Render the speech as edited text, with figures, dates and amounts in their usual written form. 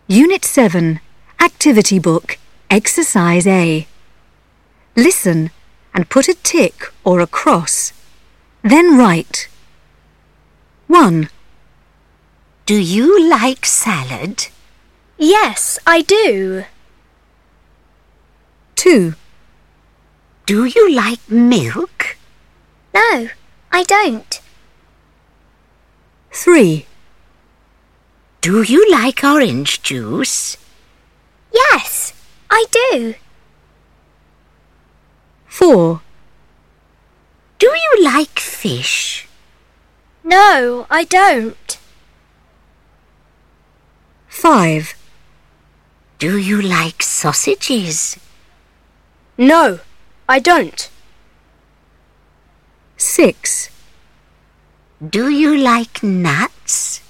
Unit 7, Activity Book, Exercise A. Listen and put a tick or a cross. Then write. 1. Do you like salad? Yes, I do. 2. Do you like milk? No, I don't. 3. Do you like orange juice? Yes, I do. 4. Do you like fish? No, I don't. 5. Do you like sausages? No, I don't. 6. Do you like nuts?